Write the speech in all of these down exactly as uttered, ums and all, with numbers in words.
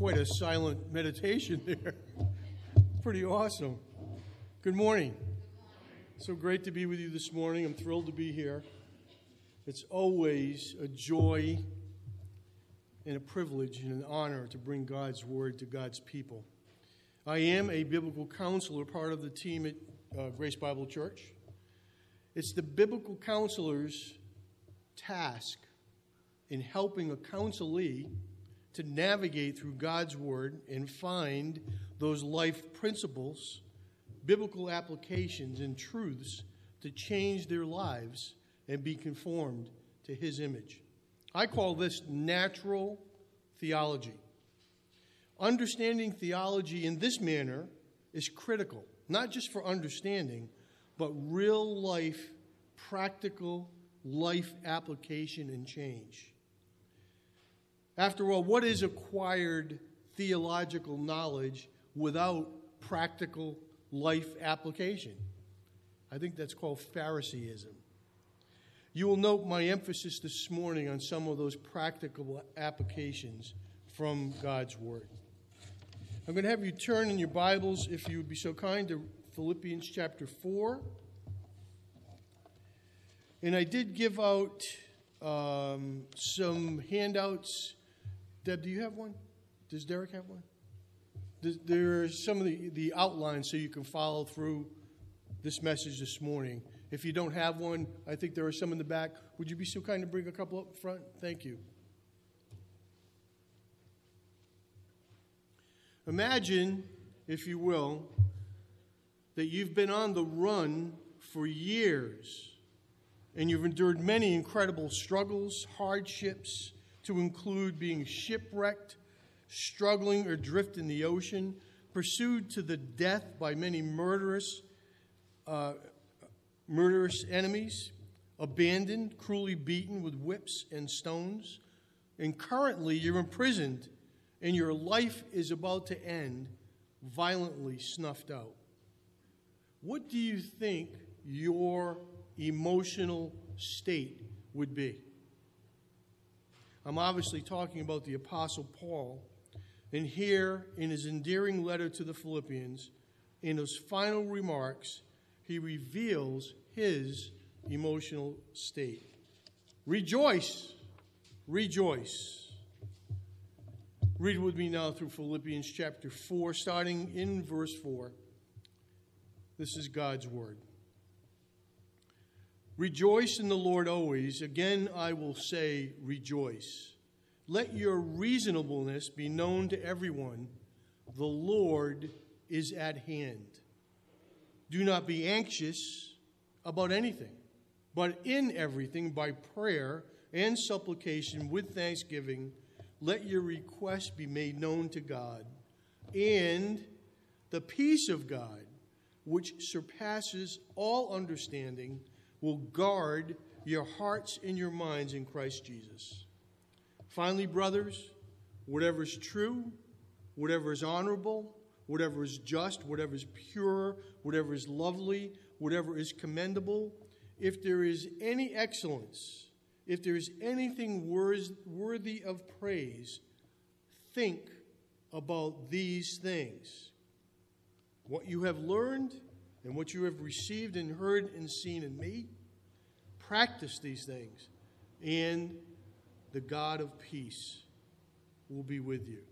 quite a silent meditation there. Pretty awesome. Good morning. So great to be with you this morning. I'm thrilled to be here. It's always a joy and a privilege and an honor to bring God's word to God's people. I am a biblical counselor, part of the team at uh, Grace Bible Church. It's the biblical counselor's task in helping a counselee to navigate through God's word and find those life principles, biblical applications, and truths to change their lives and be conformed to his image. I call this natural theology. Understanding theology in this manner is critical, not just for understanding, but real life, practical life application and change. After all, what is acquired theological knowledge without practical life application? I think that's called Phariseeism. You will note my emphasis this morning on some of those practical applications from God's Word. I'm going to have you turn in your Bibles, if you would be so kind, to Philippians chapter four. And I did give out um, some handouts. Deb, do you have one? Does Derek have one? There are some of the, the outlines so you can follow through this message this morning. If you don't have one, I think there are some in the back. Would you be so kind to bring a couple up front? Thank you. Imagine, if you will, that you've been on the run for years and you've endured many incredible struggles, hardships, to include being shipwrecked, struggling adrift in the ocean, pursued to the death by many murderous, uh, murderous enemies, abandoned, cruelly beaten with whips and stones, and currently you're imprisoned and your life is about to end, violently snuffed out. What do you think your emotional state would be? I'm obviously talking about the Apostle Paul. And here, in his endearing letter to the Philippians, in his final remarks, he reveals his emotional state. Rejoice, rejoice. Read with me now through Philippians chapter four, starting in verse four. This is God's word. Rejoice in the Lord always. Again, I will say, rejoice. Let your reasonableness be known to everyone. The Lord is at hand. Do not be anxious about anything, but in everything, by prayer and supplication with thanksgiving, let your requests be made known to God. And the peace of God, which surpasses all understanding, will guard your hearts and your minds in Christ Jesus. Finally, brothers, whatever is true, whatever is honorable, whatever is just, whatever is pure, whatever is lovely, whatever is commendable, if there is any excellence, if there is anything worthy of praise, think about these things. What you have learned and what you have received and heard and seen in me, practice these things, and the God of peace will be with you.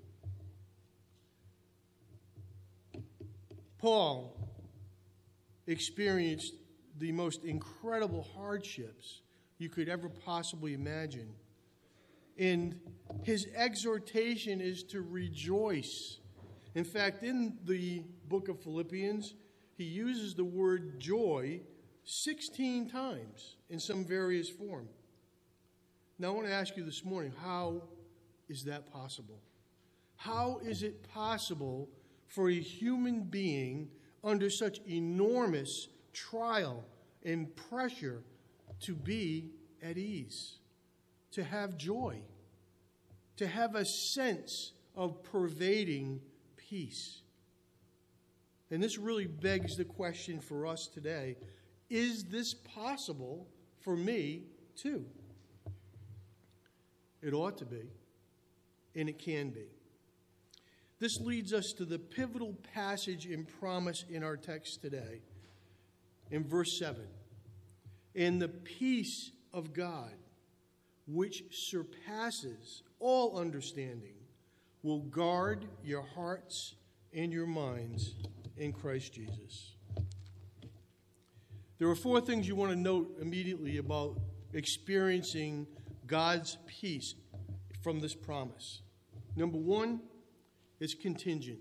Paul experienced the most incredible hardships you could ever possibly imagine. And his exhortation is to rejoice. In fact, in the book of Philippians, he uses the word joy sixteen times in some various form. Now, I want to ask you this morning, how is that possible? How is it possible for a human being under such enormous trial and pressure to be at ease, to have joy, to have a sense of pervading peace? And this really begs the question for us today, is this possible for me too? It ought to be, and it can be. This leads us to the pivotal passage and promise in our text today, in verse seven. And the peace of God, which surpasses all understanding, will guard your hearts and your minds in Christ Jesus. There are four things you want to note immediately about experiencing God's peace from this promise. Number one, it's contingent.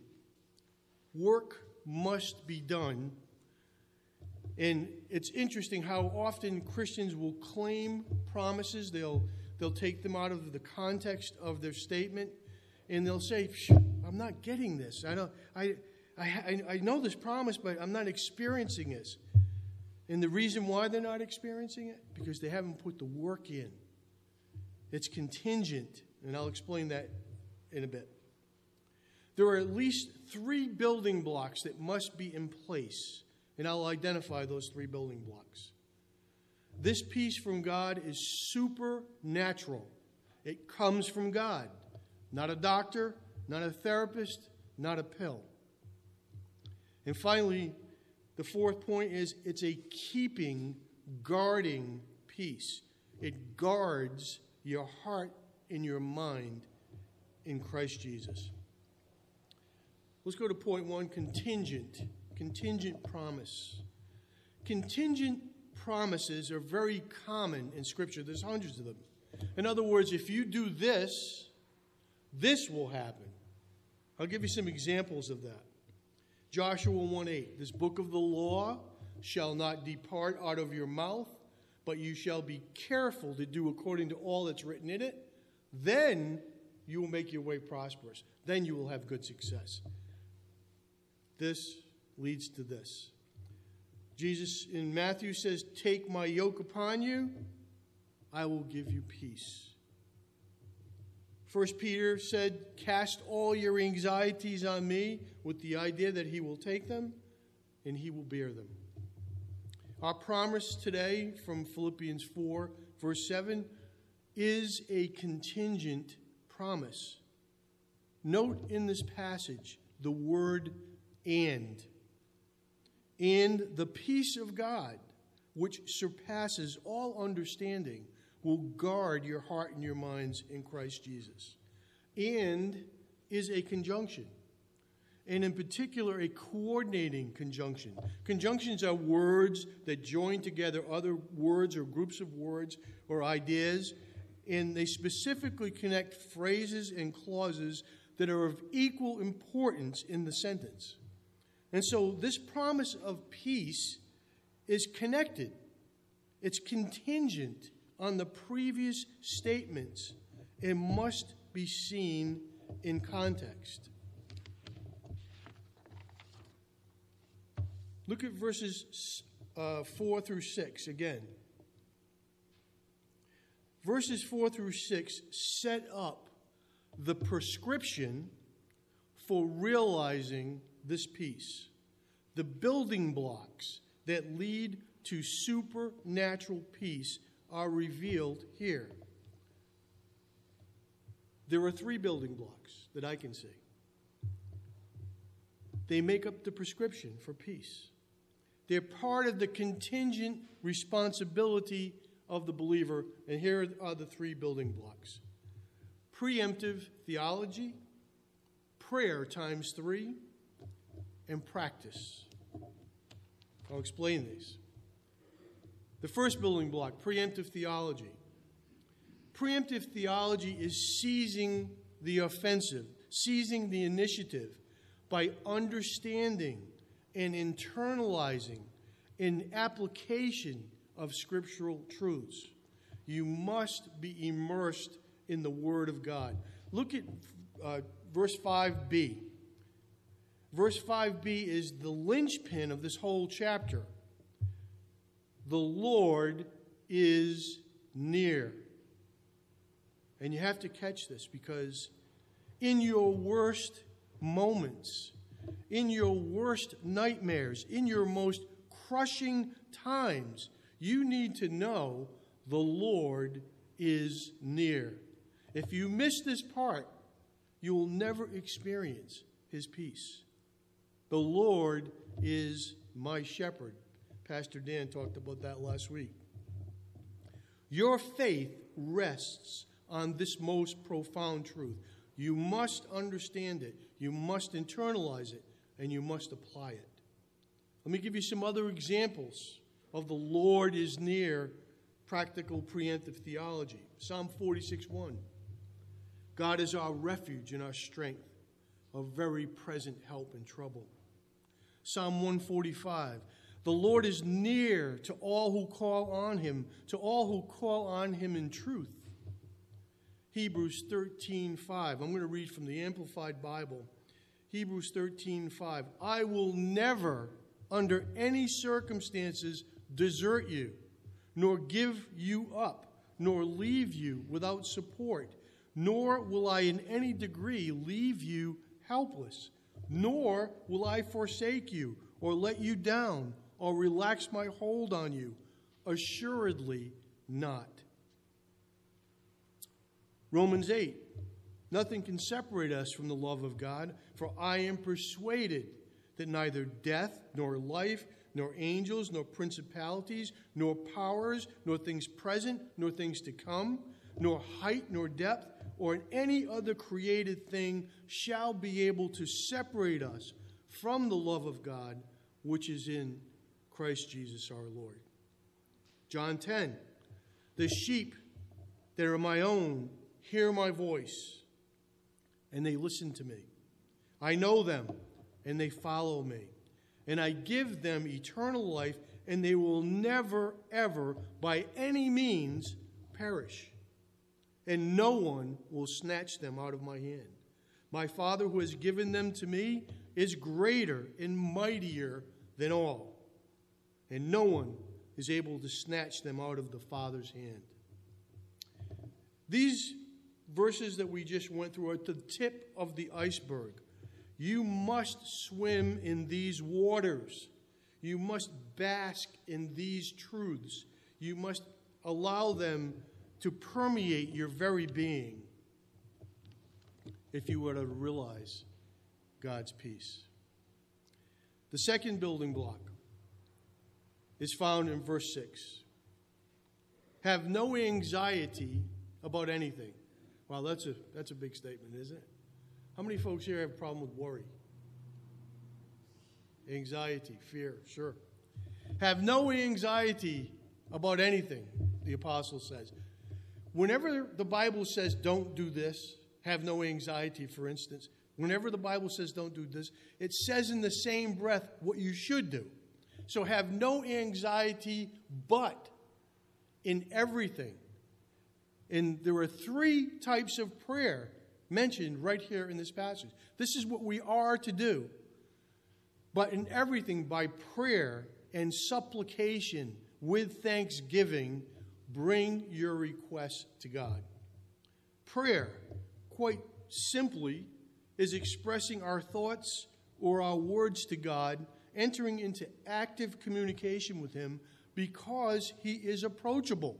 Work must be done. And it's interesting how often Christians will claim promises. They'll, they'll take them out of the context of their statement, and they'll say, I'm not getting this. I, don't, I, I, I know this promise, but I'm not experiencing this. And the reason why they're not experiencing it? Because they haven't put the work in. It's contingent, and I'll explain that in a bit. There are at least three building blocks that must be in place, and I'll identify those three building blocks. This peace from God is supernatural. It comes from God, not a doctor, not a therapist, not a pill. And finally, the fourth point is it's a keeping, guarding peace. It guards your heart and your mind in Christ Jesus. Let's go to point one, contingent. Contingent promise. Contingent promises are very common in Scripture. There's hundreds of them. In other words, if you do this, this will happen. I'll give you some examples of that. Joshua one eight, this book of the law shall not depart out of your mouth, but you shall be careful to do according to all that's written in it. Then you will make your way prosperous. Then you will have good success. This leads to this. Jesus in Matthew says, take my yoke upon you, I will give you peace. First Peter said, cast all your anxieties on me, with the idea that he will take them and he will bear them. Our promise today from Philippians four, verse seven, is a contingent promise. Note in this passage the word and. And the peace of God, which surpasses all understanding, will guard your heart and your minds in Christ Jesus. And is a conjunction. And in particular, a coordinating conjunction. Conjunctions are words that join together other words or groups of words or ideas, and they specifically connect phrases and clauses that are of equal importance in the sentence. And so this promise of peace is connected. It's contingent on the previous statements and must be seen in context. Look at verses uh, four through six again. Verses four through six set up the prescription for realizing this peace. The building blocks that lead to supernatural peace are revealed here. There are three building blocks that I can see. They make up the prescription for peace. They're part of the contingent responsibility of the believer, and here are the three building blocks. Preemptive theology, prayer times three, and practice. I'll explain these. The first building block, preemptive theology. Preemptive theology is seizing the offensive, seizing the initiative by understanding and internalizing an application of scriptural truths. You must be immersed in the Word of God. Look at uh, verse five b. Verse five b is the linchpin of this whole chapter. The Lord is near. And you have to catch this, because in your worst moments, in your worst nightmares, in your most crushing times, you need to know the Lord is near. If you miss this part, you will never experience his peace. The Lord is my shepherd. Pastor Dan talked about that last week. Your faith rests on this most profound truth. You must understand it. You must internalize it. And you must apply it. Let me give you some other examples of the Lord is near practical preemptive theology. Psalm forty-six one. God is our refuge and our strength, a very present help in trouble. Psalm one forty-five. The Lord is near to all who call on him, to all who call on him in truth. Hebrews thirteen five. I'm going to read from the Amplified Bible. Hebrews thirteen five. I will never, under any circumstances, desert you, nor give you up, nor leave you without support, nor will I in any degree leave you helpless, nor will I forsake you, or let you down, or relax my hold on you. Assuredly not. Romans eight. Nothing can separate us from the love of God, for I am persuaded that neither death, nor life, nor angels, nor principalities, nor powers, nor things present, nor things to come, nor height, nor depth, or any other created thing shall be able to separate us from the love of God, which is in Christ Jesus our Lord. John ten. The sheep that are my own hear my voice, and they listen to me. I know them, and they follow me. And I give them eternal life, and they will never, ever, by any means, perish. And no one will snatch them out of my hand. My Father who has given them to me is greater and mightier than all. And no one is able to snatch them out of the Father's hand. These verses that we just went through are at the tip of the iceberg. You must swim in these waters. You must bask in these truths. You must allow them to permeate your very being if you were to realize God's peace. The second building block is found in verse six. Have no anxiety about anything. Wow, that's a, that's a big statement, isn't it? How many folks here have a problem with worry? Anxiety, fear, sure. Have no anxiety about anything, the apostle says. Whenever the Bible says don't do this, have no anxiety, for instance, whenever the Bible says don't do this, it says in the same breath what you should do. So have no anxiety, but in everything. And there are three types of prayer mentioned right here in this passage. This is what we are to do. But in everything, by prayer and supplication with thanksgiving, bring your requests to God. Prayer, quite simply, is expressing our thoughts or our words to God, entering into active communication with him because he is approachable.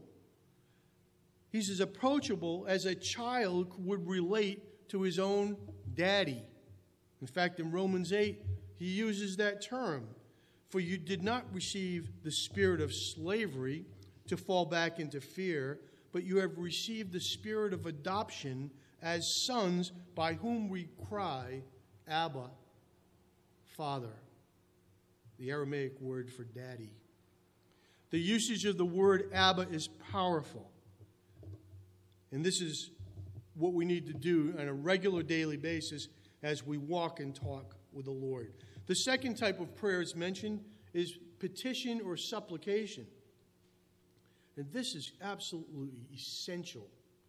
He's as approachable as a child would relate to his own daddy. In fact, in Romans eight, he uses that term. For you did not receive the spirit of slavery to fall back into fear, but you have received the spirit of adoption as sons, by whom we cry, Abba, Father. The Aramaic word for daddy. The usage of the word Abba is powerful. And this is what we need to do on a regular daily basis as we walk and talk with the Lord. The second type of prayer is mentioned is petition or supplication. And this is absolutely essential.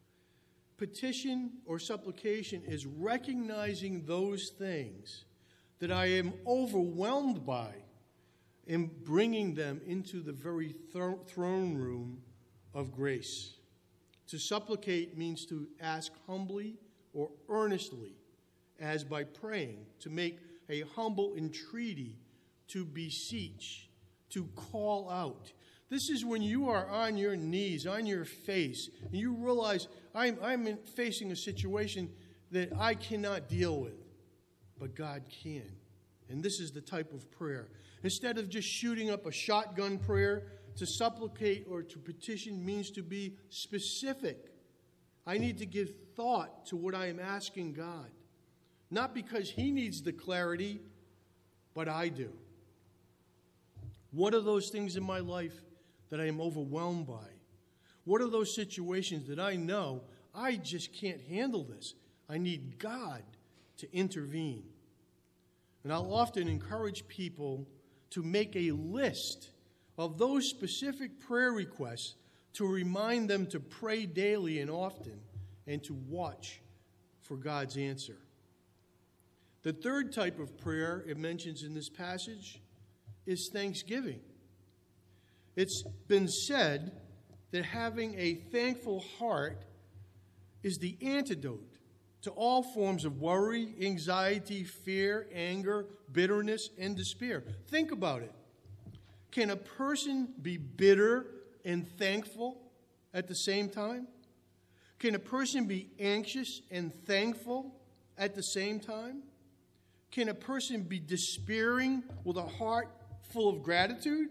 Petition or supplication is recognizing those things that I am overwhelmed by and bringing them into the very th- throne room of grace. To supplicate means to ask humbly or earnestly, as by praying, to make a humble entreaty, to beseech, to call out. This is when you are on your knees, on your face, and you realize I'm, I'm facing a situation that I cannot deal with. but God can. And this is the type of prayer. Instead of just shooting up a shotgun prayer, to supplicate or to petition means to be specific. I need to give thought to what I am asking God. Not because He needs the clarity, but I do. What are those things in my life that I am overwhelmed by? What are those situations that I know I just can't handle this? I need God to intervene. And I'll often encourage people to make a list of those specific prayer requests to remind them to pray daily and often and to watch for God's answer. The third type of prayer it mentions in this passage is thanksgiving. It's been said that having a thankful heart is the antidote to all forms of worry, anxiety, fear, anger, bitterness, and despair. Think about it. Can a person be bitter and thankful at the same time? Can a person be anxious and thankful at the same time? Can a person be despairing with a heart full of gratitude?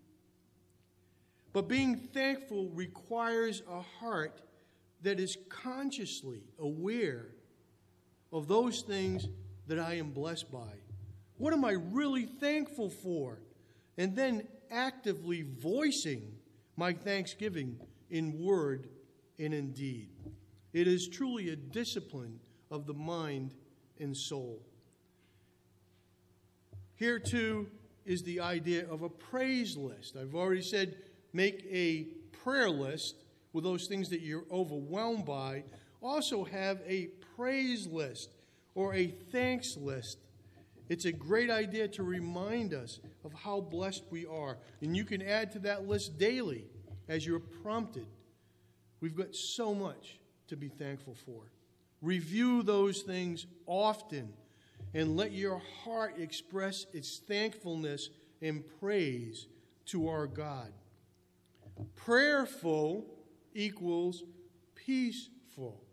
But being thankful requires a heart that is consciously aware of those things that I am blessed by. What am I really thankful for? And then actively voicing my thanksgiving in word and in deed. It is truly a discipline of the mind and soul. Here, too, is the idea of a praise list. I've already said make a prayer list with those things that you're overwhelmed by. Also have a praise list or a thanks list. It's a great idea to remind us of how blessed we are. And you can add to that list daily as you're prompted. We've got so much to be thankful for. Review those things often and let your heart express its thankfulness and praise to our God. Prayerful equals peaceful.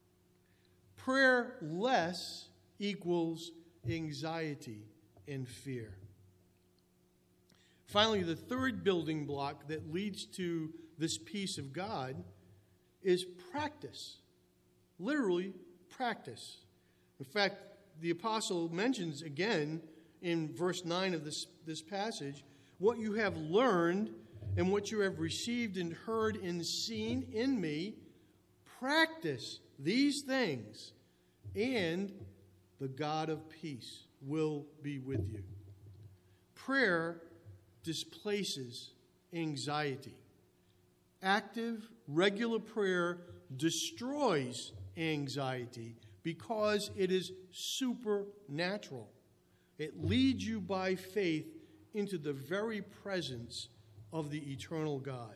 Prayerless equals anxiety and fear. Finally, the third building block that leads to this peace of God is practice. Literally, practice. In fact, the apostle mentions again in verse nine of this, this passage, what you have learned and what you have received and heard and seen in me, practice these things, and the God of peace will be with you. Prayer displaces anxiety. Active, regular prayer destroys anxiety because it is supernatural. It leads you by faith into the very presence of the eternal God.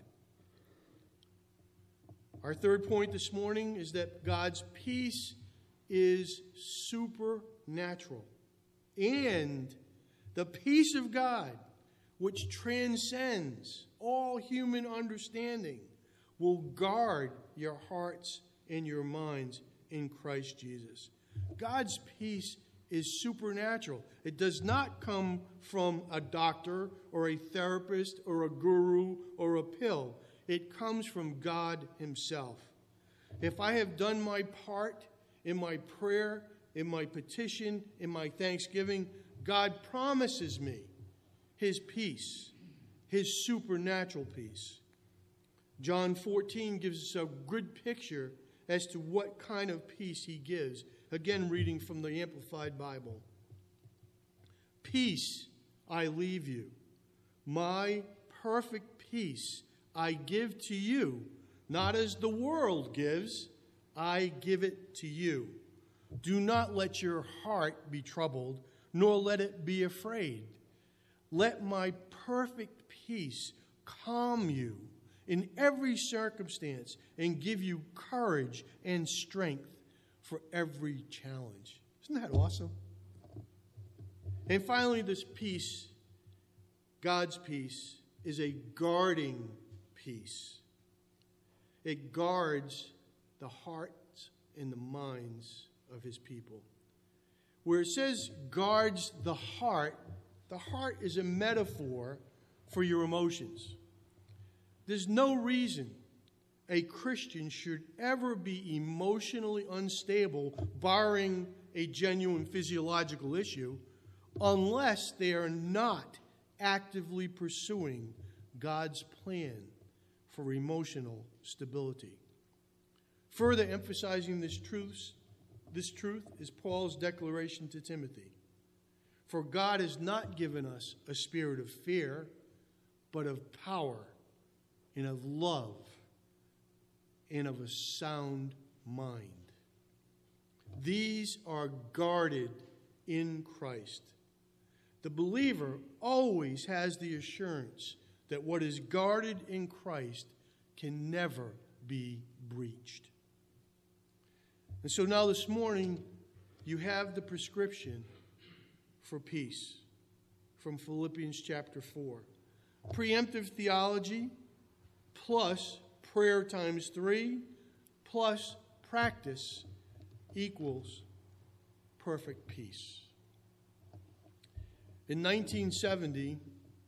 Our third point this morning is that God's peace is supernatural. And the peace of God, which transcends all human understanding, will guard your hearts and your minds in Christ Jesus. God's peace is supernatural. It does not come from a doctor or a therapist or a guru or a pill. It comes from God Himself. If I have done my part in my prayer, in my petition, in my thanksgiving, God promises me His peace, His supernatural peace. John fourteen gives us a good picture as to what kind of peace He gives. Again, reading from the Amplified Bible. Peace I leave you. My perfect peace I give to you. Not as the world gives, I give it to you. Do not let your heart be troubled, nor let it be afraid. Let my perfect peace calm you in every circumstance and give you courage and strength for every challenge. Isn't that awesome? And finally, this peace, God's peace, is a guarding peace. It guards the hearts and the minds of His people. where it says guards the heart, the heart is a metaphor for your emotions. There's no reason a Christian should ever be emotionally unstable, barring a genuine physiological issue, unless they are not actively pursuing God's plan for emotional stability. Further emphasizing this truth, this truth is Paul's declaration to Timothy. For God has not given us a spirit of fear, but of power and of love and of a sound mind. These are guarded in Christ. The believer always has the assurance that what is guarded in Christ can never be breached. And so now this morning, you have the prescription for peace from Philippians chapter four. Preemptive theology plus prayer times three plus practice equals perfect peace. In nineteen seventy,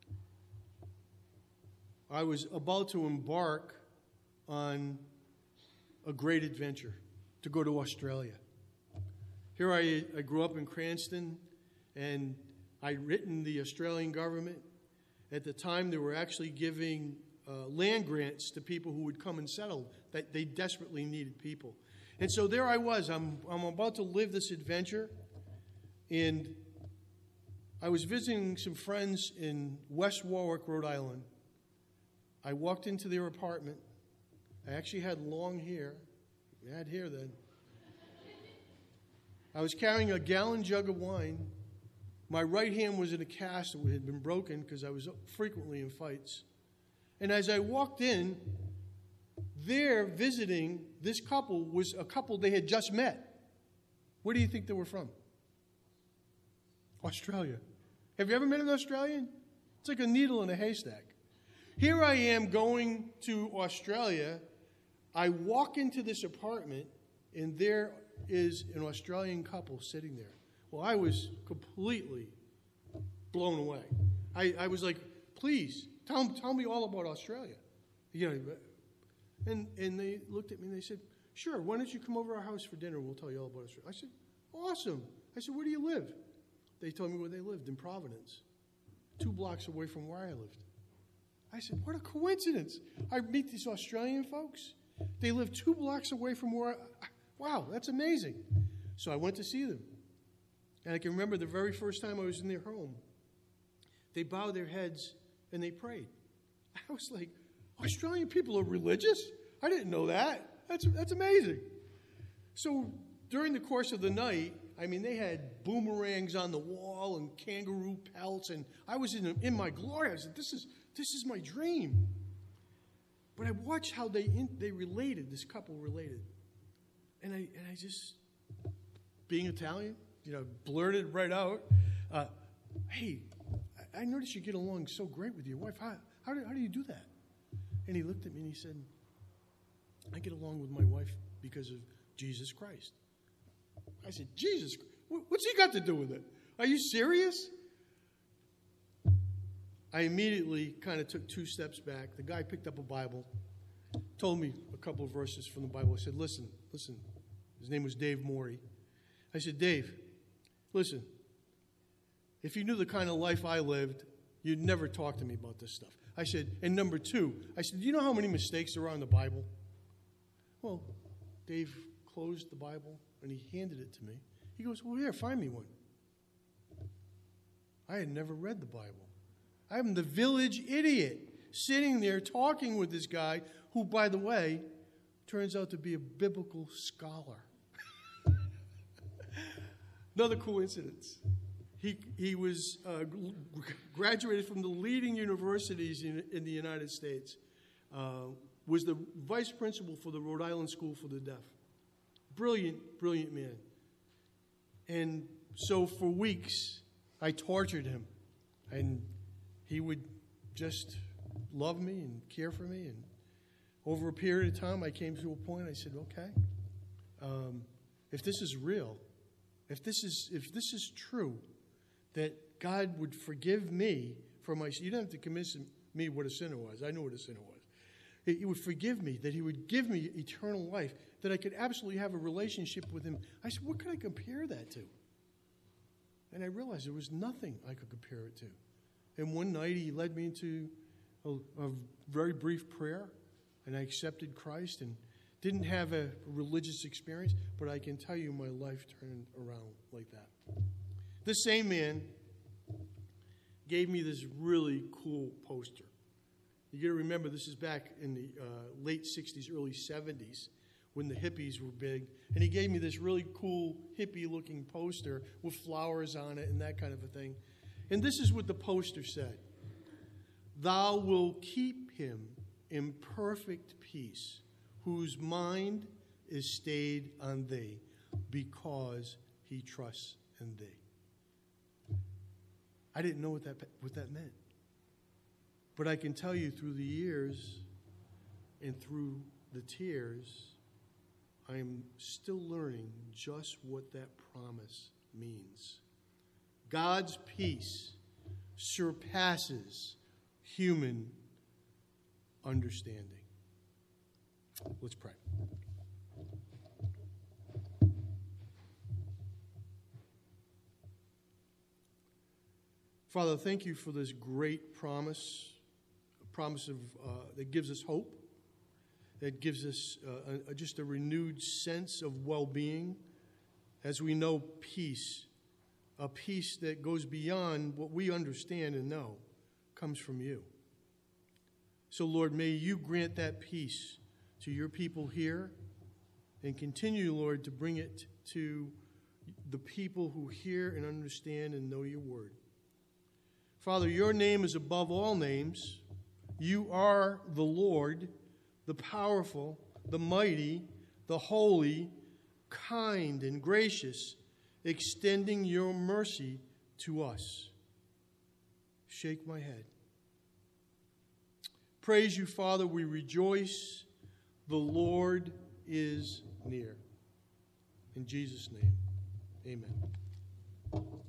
I was about to embark on a great adventure to go to Australia. Here I, I grew up in Cranston, and I'd written the Australian government. At the time, they were actually giving uh, land grants to people who would come and settle. That they desperately needed people. And so there I was. I'm, I'm about to live this adventure, and I was visiting some friends in West Warwick, Rhode Island. I walked into their apartment. I actually had long hair. I had hair then. I was carrying a gallon jug of wine. My right hand was in a cast that had been broken because I was frequently in fights. And as I walked in, there visiting this couple was a couple they had just met. Where do you think they were from? Australia. Have you ever met an Australian? It's like a needle in a haystack. Here I am going to Australia. I walk into this apartment, and there is an Australian couple sitting there. Well, I was completely blown away. I, I was like, please, tell, tell me all about Australia. You know, and, and they looked at me and they said, sure, why don't you come over to our house for dinner and we'll tell you all about Australia. I said, awesome. I said, where do you live? They told me where they lived, in Providence, two blocks away from where I lived. I said, what a coincidence. I meet these Australian folks. They live two blocks away from where I, wow, that's amazing. So I went to see them. And I can remember the very first time I was in their home, they bowed their heads and they prayed. I was like, Australian people are religious? I didn't know that. That's, that's amazing. So during the course of the night, I mean, they had boomerangs on the wall and kangaroo pelts, and I was in, in my glory. I said, this is, this is my dream. But I watched how they in, they related, this couple related. And I, and I just, being Italian, you know, blurted right out, uh, hey, I, I noticed you get along so great with your wife. How, how, do, how do you do that? And he looked at me and he said, I get along with my wife because of Jesus Christ. I said, Jesus, what's he got to do with it? Are you serious? I immediately kind of took two steps back. The guy picked up a Bible, told me a couple of verses from the Bible. I said, listen, listen. His name was Dave Morey. I said, Dave, listen, if you knew the kind of life I lived, you'd never talk to me about this stuff. I said, and number two, I said, do you know how many mistakes there are in the Bible? Well, Dave closed the Bible and he handed it to me. He goes, well, here, find me one. I had never read the Bible. I'm the village idiot sitting there talking with this guy who, by the way, turns out to be a biblical scholar. Another coincidence. He, he was uh, graduated from the leading universities in, in the United States, uh, was the vice principal for the Rhode Island School for the Deaf. Brilliant, brilliant man. And so for weeks, I tortured him. And he would just love me and care for me. And over a period of time, I came to a point, I said, okay, um, if this is real, if this is if this is true, that God would forgive me for my sin. You don't have to convince me what a sinner was. I knew what a sinner was. He would forgive me, that he would give me eternal life, that I could absolutely have a relationship with him. I said, what could I compare that to? And I realized there was nothing I could compare it to. And one night he led me into a, a very brief prayer, and I accepted Christ and didn't have a religious experience, but I can tell you my life turned around like that. This same man gave me this really cool poster. You got to remember, this is back in the uh, late sixties, early seventies, when the hippies were big. And he gave me this really cool hippie-looking poster with flowers on it and that kind of a thing. And this is what the poster said. Thou wilt keep him in perfect peace, whose mind is stayed on thee, because he trusts in thee. I didn't know what that, what that meant. But I can tell you through the years and through the tears, I am still learning just what that promise means. God's peace surpasses human understanding. Let's pray. Father, thank you for this great promise, a promise of uh, that gives us hope, that gives us uh, a, just a renewed sense of well-being as we know peace, a peace that goes beyond what we understand and know, comes from you. So, Lord, may you grant that peace to your people here and continue, Lord, to bring it to the people who hear and understand and know your word. Father, your name is above all names. You are the Lord, the powerful, the mighty, the holy, kind and gracious, extending your mercy to us. Shake my head. Praise you, Father. We rejoice. The Lord is near. In Jesus' name, amen.